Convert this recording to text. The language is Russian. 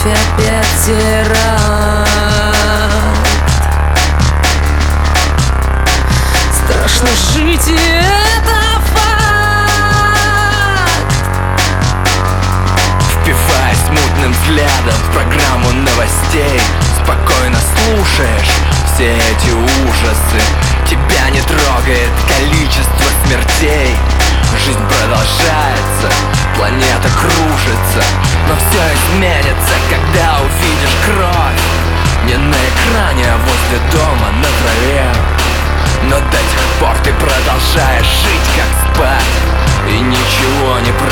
вновь опять теракт. Страшно жить, и это факт. Впиваясь мутным взглядом в программу новостей, спокойно слушаешь все эти ужасы. Тебя не трогает количество смертей. Жизнь продолжается, планета кружится, но все изменится, когда увидишь кровь. Не на экране, а возле дома, на траве. Но до тех пор ты продолжаешь жить, как спать, и ничего не